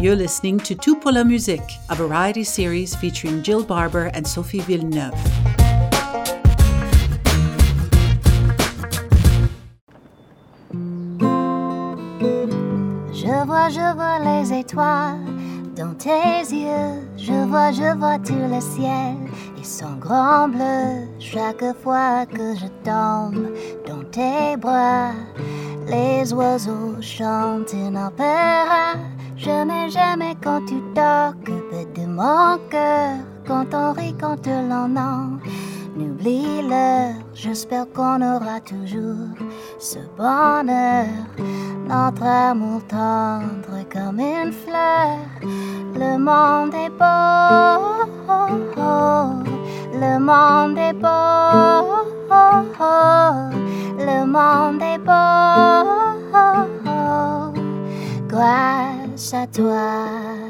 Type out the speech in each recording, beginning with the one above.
You're listening to Tout pour la musique, a variety series featuring Jill Barber and Sophie Villeneuve. Je vois les étoiles dans tes yeux. Je vois tout le ciel. Ils sont grands bleus chaque fois que je tombe dans tes bras. Les oiseaux chantent un opéra. Jamais quand tu t'occupes de mon cœur. Quand on rit, quand l'on en oublie-le. J'espère qu'on aura toujours ce bonheur. Notre amour tendre comme une fleur. Le monde est beau. Le monde est beau. Le monde est beau. Grâce à toi.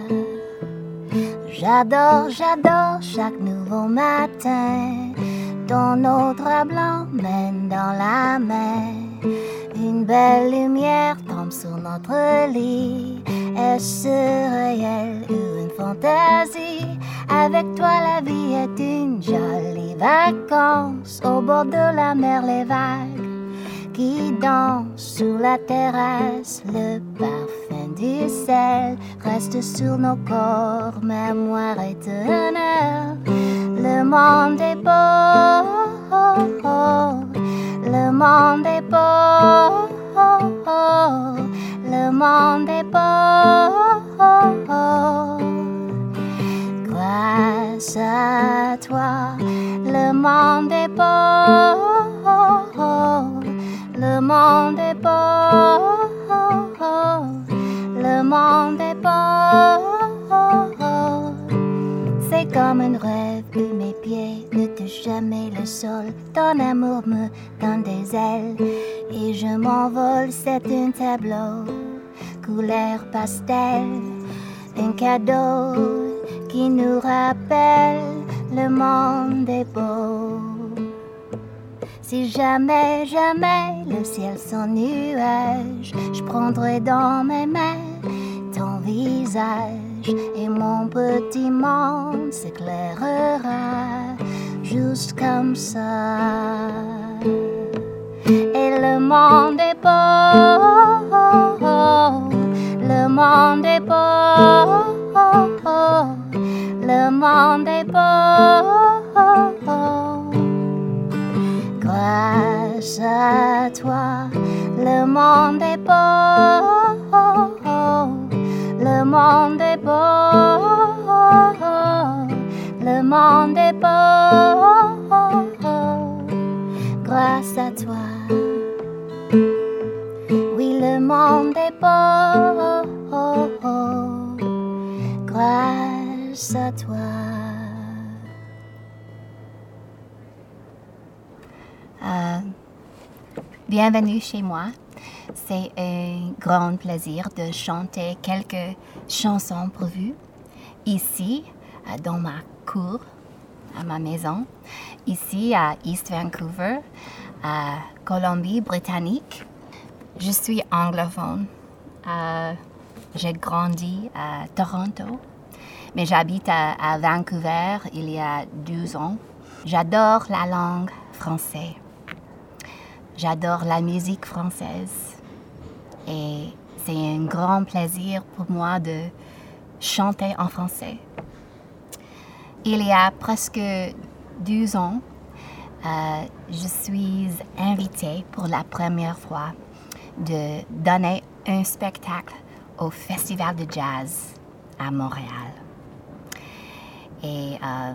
J'adore chaque nouveau matin. Ton eau drap blanc mène dans la mer. Une belle lumière tombe sur notre lit. Est-ce réel ou une fantaisie? Avec toi la vie est une jolie vacance. Au bord de la mer les vagues qui dansent sous la terrasse. Le parfum du sel reste sur nos corps, mémoire éternelle. Le monde est beau. Le monde est beau. Le monde est beau. Grâce à toi, le monde est beau. Le monde est beau. Le monde est beau. C'est comme un rêve où mes pieds ne touchent jamais le sol. Ton amour me donne des ailes et je m'envole. C'est un tableau, couleur pastel, un cadeau qui nous rappelle le monde est beau. Si jamais le ciel sans nuage, je prendrai dans mes mains ton visage et mon petit monde s'éclairera juste comme ça. Et le monde est beau, le monde est beau, le monde est beau. Grâce à toi, le monde est beau. Le monde est beau. Le monde est beau. Grâce à toi. Oui, le monde est beau. Grâce à toi. Bienvenue chez moi. C'est un grand plaisir de chanter quelques chansons pour vous ici, dans ma cour, à ma maison, ici à East Vancouver, à Colombie-Britannique. Je suis anglophone. J'ai grandi à Toronto, mais j'habite à Vancouver il y a 12 ans. J'adore la langue française. J'adore la musique française et c'est un grand plaisir pour moi de chanter en français. Il y a presque 12 ans, je suis invitée pour la première fois de donner un spectacle au Festival de Jazz à Montréal. Et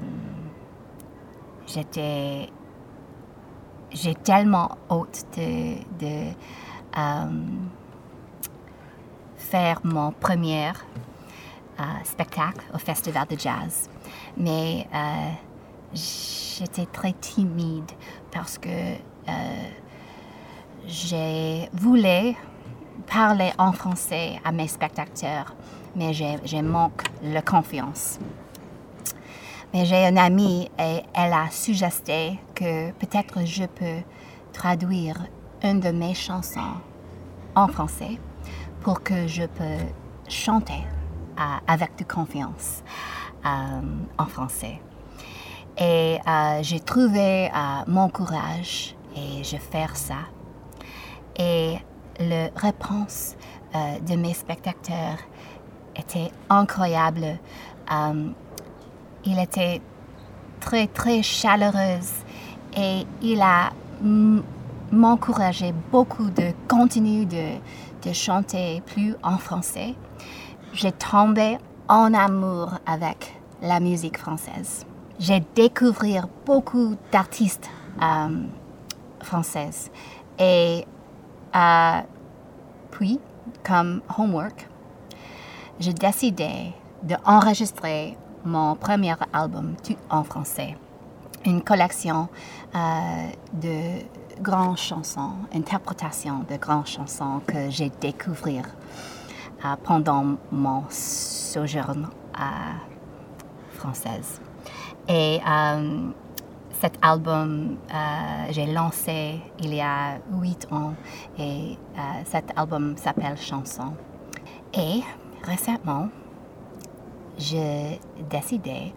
j'ai tellement hâte de faire mon premier spectacle au Festival de Jazz. Mais j'étais très timide parce que j'ai voulu parler en français à mes spectateurs, mais j'ai manqué de confiance. Mais j'ai une amie et elle a suggéré que peut-être je peux traduire une de mes chansons en français pour que je peux chanter avec de confiance en français. Et j'ai trouvé mon courage et je fais ça. Et la réponse de mes spectateurs était incroyable. Il était très, très chaleureux et il a m'encouragé beaucoup de continuer de chanter plus en français. J'ai tombé en amour avec la musique française. J'ai découvert beaucoup d'artistes françaises et puis, comme homework, j'ai décidé d'enregistrer mon premier album tout en français. Une collection de grandes chansons, interprétations de grandes chansons que j'ai découvert pendant mon séjour française. Et cet album, j'ai lancé il y a 8 ans et cet album s'appelle Chanson. Et récemment, j'ai décidé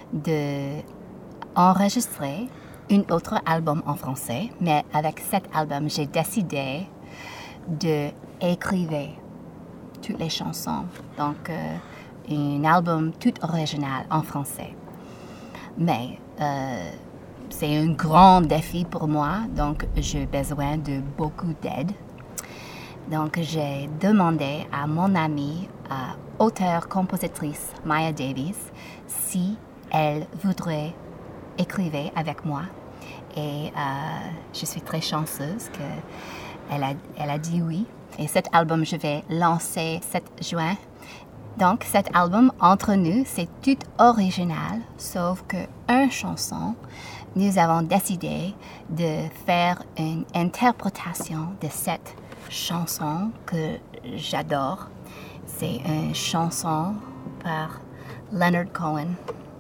d'enregistrer un autre album en français, mais avec cet album, j'ai décidé d'écrire toutes les chansons. Donc, un album tout original en français. Mais c'est un grand défi pour moi, donc j'ai besoin de beaucoup d'aide. Donc, j'ai demandé à mon amie, auteure-compositrice Maya Davies, si elle voudrait écrire avec moi. Et je suis très chanceuse qu'elle a dit oui. Et cet album, je vais lancer 7 juin. Donc, cet album, entre nous, c'est tout original, sauf qu'une chanson, nous avons décidé de faire une interprétation de cette chanson que j'adore. C'est une chanson par Leonard Cohen.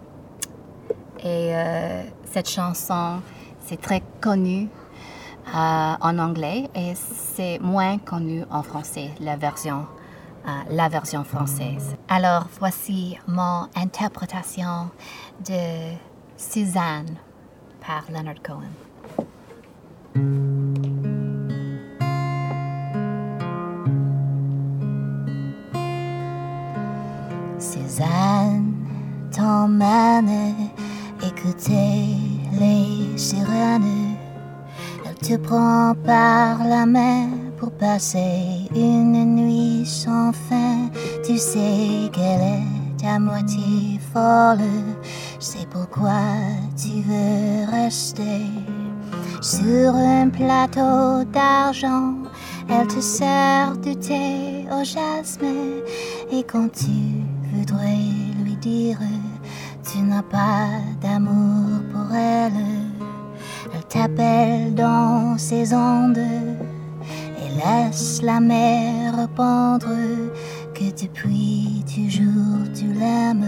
Et cette chanson, c'est très connu en anglais et c'est moins connu en français, la version française. Alors, voici mon interprétation de Suzanne par Leonard Cohen. Suzanne t'emmène écouter les sirènes. Elle te prend par la main pour passer une nuit sans fin. Tu sais qu'elle est à moitié folle, c'est pourquoi tu veux rester. Sur un plateau d'argent, elle te sert du thé au jasmin. Et quand tu voudrais lui dire tu n'as pas d'amour pour elle, elle t'appelle dans ses ondes et laisse la mer répondre que depuis toujours tu l'aimes.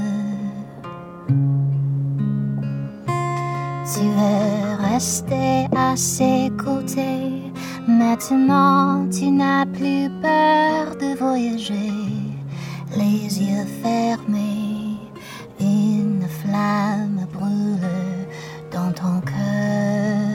Tu veux rester à ses côtés, maintenant tu n'as plus peur de voyager. Les yeux fermés, une flamme brûle dans ton cœur.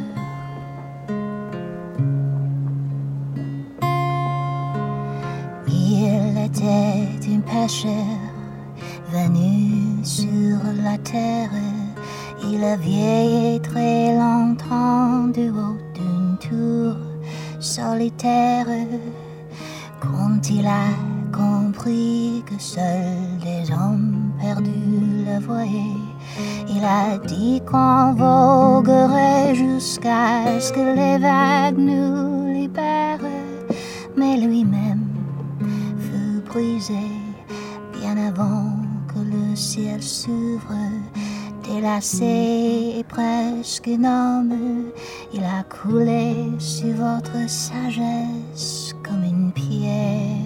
Il était un pêcheur venu sur la terre. Il a vieilli très longtemps du haut d'une tour solitaire. Quand il a compris que seuls des hommes perdus le voyaient, il a dit qu'on voguerait jusqu'à ce que les vagues nous libèrent. Mais lui-même fut brisé bien avant que le ciel s'ouvre. Délassé et presque énorme, il a coulé sur votre sagesse comme une pierre.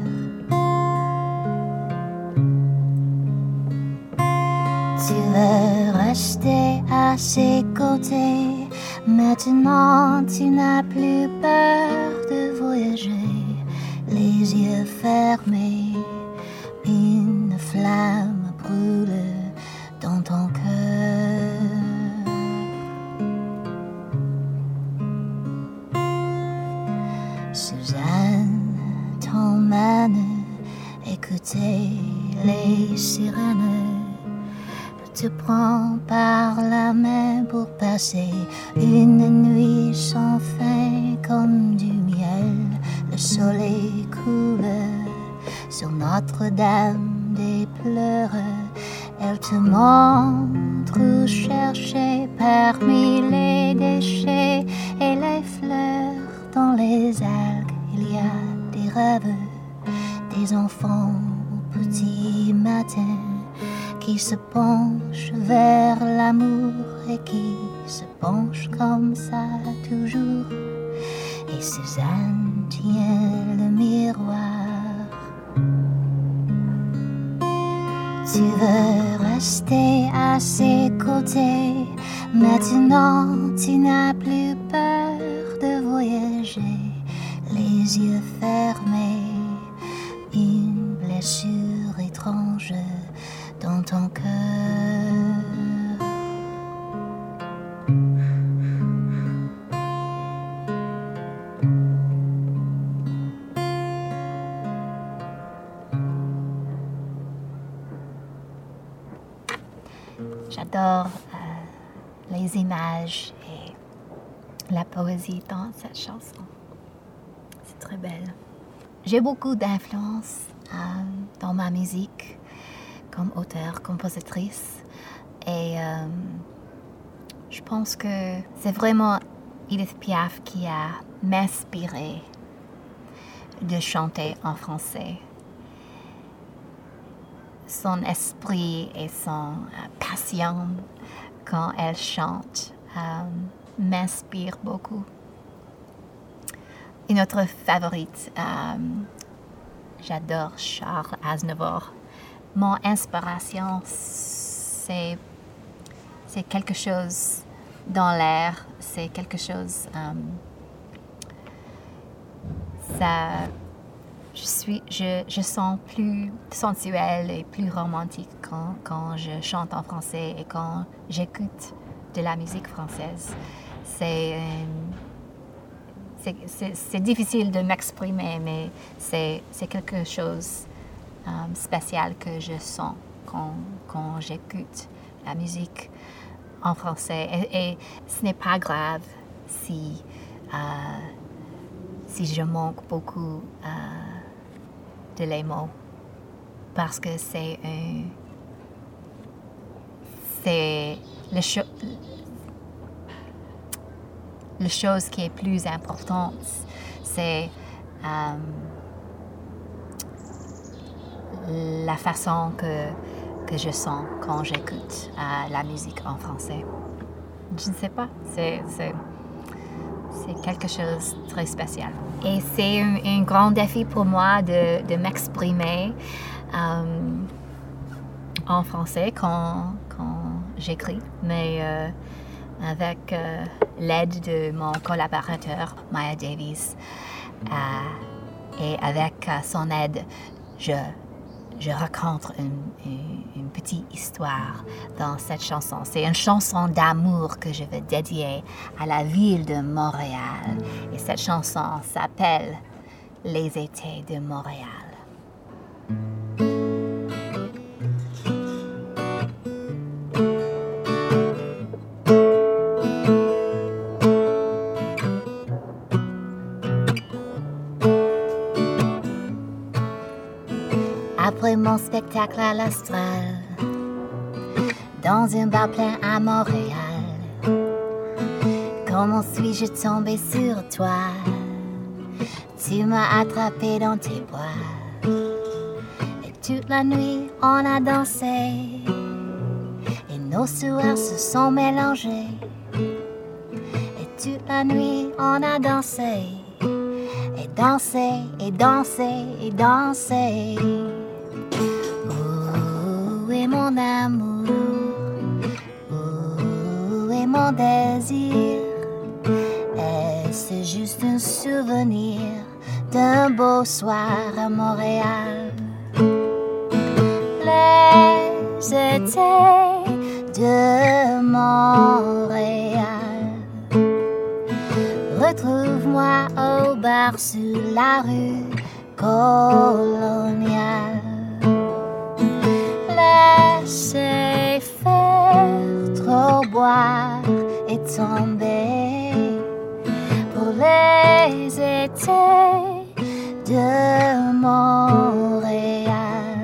Tu veux rester à ses côtés, maintenant tu n'as plus peur de voyager. Les yeux fermés, une Suzanne t'emmène écouter les sirènes, te prend par la main pour passer une nuit sans fin comme du miel. Le soleil coule sur Notre-Dame des Pleurs. Elle te montre où chercher parmi les déchets et les fleurs. Dans les algues, il y a des rêves, des enfants au petit matin qui se penchent vers l'amour et qui se penchent comme ça toujours. Et Suzanne tient le miroir. Tu veux rester à ses côtés. Maintenant, tu n'as plus peur de voyager. Les yeux fermés, une blessure étrange dans ton cœur. J'adore les images et la poésie dans cette chanson. C'est très belle. J'ai beaucoup d'influence dans ma musique comme auteure, compositrice. Et je pense que c'est vraiment Edith Piaf qui a m'inspiré de chanter en français. Son esprit et son passion quand elle chante m'inspire beaucoup. Une autre favorite, j'adore Charles Aznavour. Mon inspiration, c'est quelque chose dans l'air, c'est quelque chose... Je sens plus sensuelle et plus romantique quand je chante en français et quand j'écoute de la musique française. C'est difficile de m'exprimer, mais c'est quelque chose de spécial que je sens quand j'écoute la musique en français. Et ce n'est pas grave si je manque beaucoup de les mots, parce que c'est la chose qui est plus importante, c'est la façon que je sens quand j'écoute la musique en français. Je ne sais pas, c'est quelque chose de très spécial. Et c'est un grand défi pour moi de m'exprimer en français quand j'écris, mais avec l'aide de mon collaborateur Maya Davies et avec son aide, je raconte une petite histoire dans cette chanson. C'est une chanson d'amour que je veux dédier à la ville de Montréal. Et cette chanson s'appelle « Les étés de Montréal ». Après mon spectacle à l'Astral, dans un bar plein à Montréal, comment suis-je tombée sur toi? Tu m'as attrapé dans tes bras, et toute la nuit on a dansé, et nos sourires se sont mélangés, et toute la nuit on a dansé, et dansé, et dansé, et dansé. Où est mon amour? Où est mon désir? Est-ce juste un souvenir d'un beau soir à Montréal? Les étés de Montréal Retrouve-moi au bar sur la rue coloniale. Laissez faire, trop boire et tomber pour les étés de Montréal.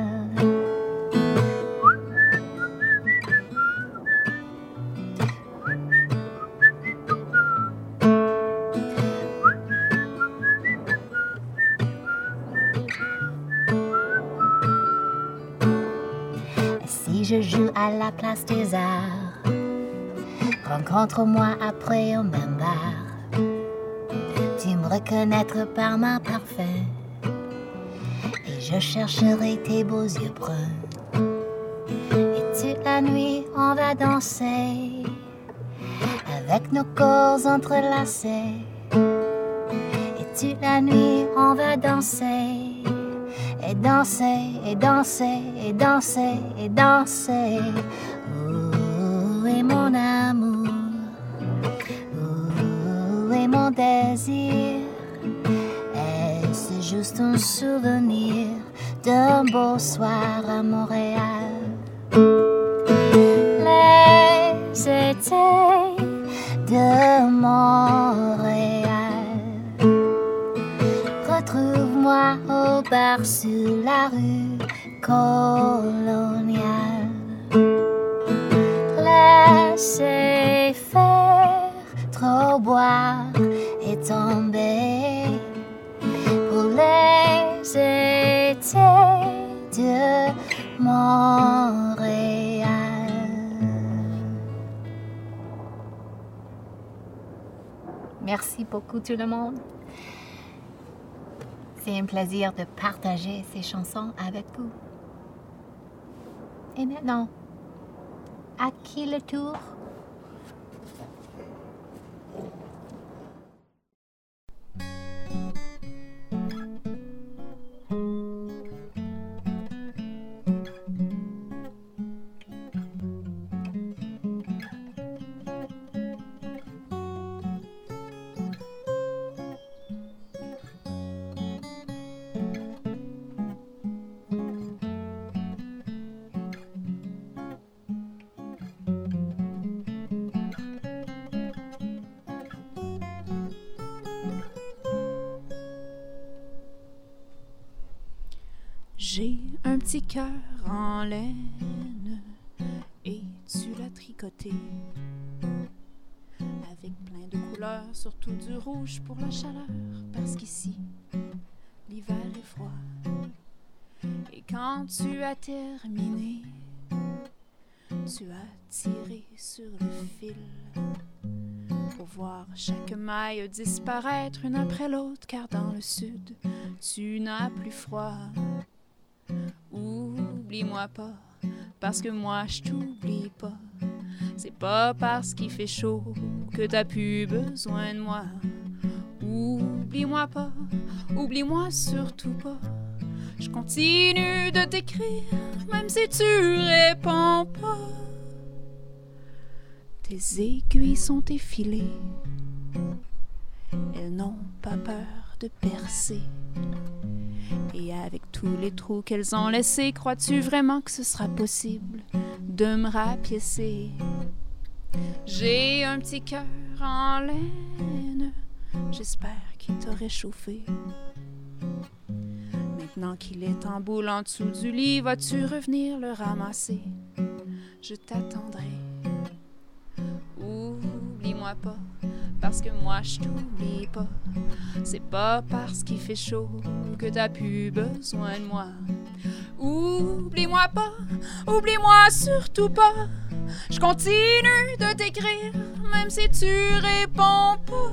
Si je joue à la place des arts, rencontre-moi après au même bar. Tu me reconnaîtras par ma parfum et je chercherai tes beaux yeux bruns. Et toute la nuit on va danser avec nos corps entrelacés. Et toute la nuit on va danser et danser et danser et danser et danser. Où est mon amour? Où est mon désir? Est-ce juste un souvenir d'un beau soir à Montréal? Les étés de Montréal. Retrouve-moi au bar sur la rue coloniale. Laissez faire, trop boire et tomber pour les étés de Montréal. Merci beaucoup tout le monde. C'est un plaisir de partager ces chansons avec vous. Et maintenant, à qui le tour? J'ai un petit cœur en laine et tu l'as tricoté avec plein de couleurs, surtout du rouge pour la chaleur, parce qu'ici l'hiver est froid. Et quand tu as terminé, tu as tiré sur le fil pour voir chaque maille disparaître une après l'autre, car dans le sud tu n'as plus froid. Oublie-moi pas, parce que moi je t'oublie pas. C'est pas parce qu'il fait chaud que t'as plus besoin de moi. Oublie-moi pas, oublie-moi surtout pas. Je continue de t'écrire, même si tu réponds pas. Tes aiguilles sont effilées, elles n'ont pas peur de percer. Et avec tous les trous qu'elles ont laissés, crois-tu vraiment que ce sera possible de me rapiécer? J'ai un petit cœur en laine, j'espère qu'il t'a réchauffé. Maintenant qu'il est en boule en dessous du lit, vas-tu revenir le ramasser? Je t'attendrai. Oublie-moi pas, parce que moi je t'oublie pas. C'est pas parce qu'il fait chaud que t'as plus besoin de moi. Oublie-moi pas, oublie-moi surtout pas. Je continue de t'écrire, même si tu réponds pas.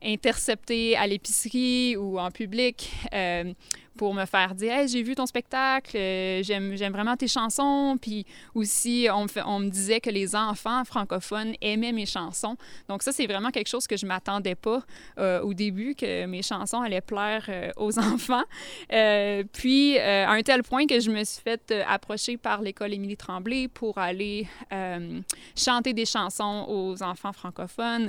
intercepter à l'épicerie ou en public pour me faire dire « Hey, j'ai vu ton spectacle, j'aime vraiment tes chansons. » Puis aussi, on me disait que les enfants francophones aimaient mes chansons. Donc ça, c'est vraiment quelque chose que je ne m'attendais pas au début, que mes chansons allaient plaire aux enfants. Puis, à un tel point que je me suis fait approcher par l'école Émilie Tremblay pour aller chanter des chansons aux enfants francophones.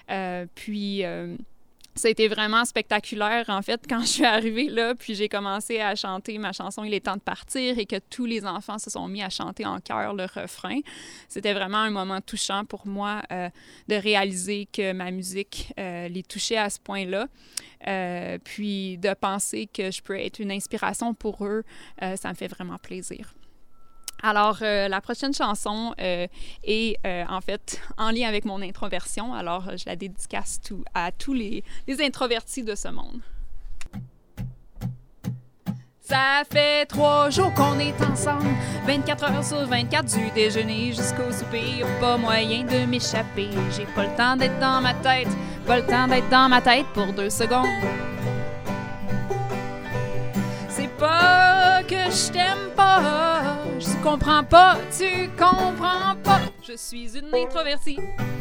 Ça a été vraiment spectaculaire, en fait, quand je suis arrivée là, puis j'ai commencé à chanter ma chanson « Il est temps de partir » et que tous les enfants se sont mis à chanter en chœur le refrain. C'était vraiment un moment touchant pour moi de réaliser que ma musique les touchait à ce point-là. Puis de penser que je peux être une inspiration pour eux, ça me fait vraiment plaisir. Alors, la prochaine chanson est en fait en lien avec mon introversion. Alors, je la dédicace à tous les introvertis de ce monde. Ça fait 3 jours qu'on est ensemble, 24 heures sur 24, du déjeuner jusqu'au souper. Pas moyen de m'échapper, j'ai pas le temps d'être dans ma tête, pas le temps d'être dans ma tête pour 2 secondes. C'est pas que je t'aime pas, je comprends pas, tu comprends pas. Je suis une introvertie.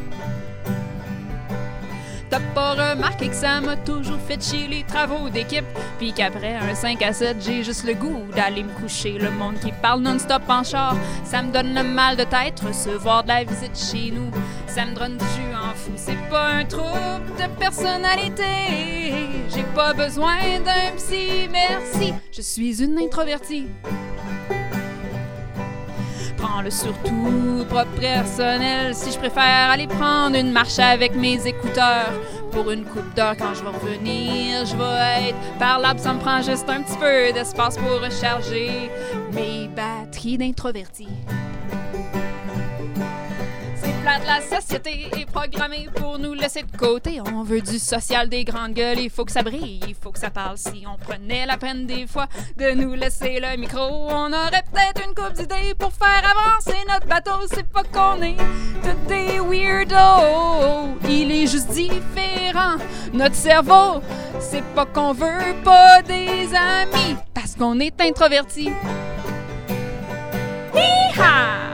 T'as pas remarqué que ça m'a toujours fait chier les travaux d'équipe, puis qu'après un 5 à 7, j'ai juste le goût d'aller me coucher. Le monde qui parle non-stop en char, ça me donne le mal de tête. Recevoir de la visite chez nous, ça me donne du jus en fou. C'est pas un trouble de personnalité, j'ai pas besoin d'un psy, merci. Je suis une introvertie. Prends-le surtout propre personnel. Si je préfère aller prendre une marche avec mes écouteurs pour une couple d'heures, quand je vais revenir, je vais être parlable. Ça me prend juste un petit peu d'espace pour recharger mes batteries d'introvertis. La société est programmée pour nous laisser de côté. On veut du social, des grandes gueules, il faut que ça brille, il faut que ça parle. Si on prenait la peine des fois de nous laisser le micro, on aurait peut-être une couple d'idées pour faire avancer notre bateau. C'est pas qu'on est tous des weirdos, il est juste différent. Notre cerveau, c'est pas qu'on veut pas des amis, parce qu'on est introvertis. Hi-ha!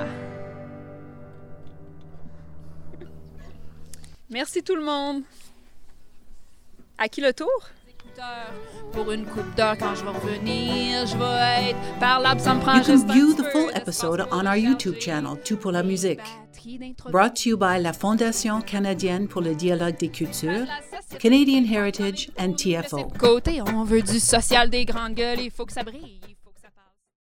Merci tout le monde. À qui le tour? Pour une coupe d'heure, quand je vais revenir, je vais être parlable, ça me prend juste un petit peu. You can view the full episode on our YouTube channel, Tout pour la musique. Brought to you by la Fondation canadienne pour le dialogue des cultures, Canadian Heritage and TFO. Côté, on veut du social, des grandes gueules, il faut que ça brille.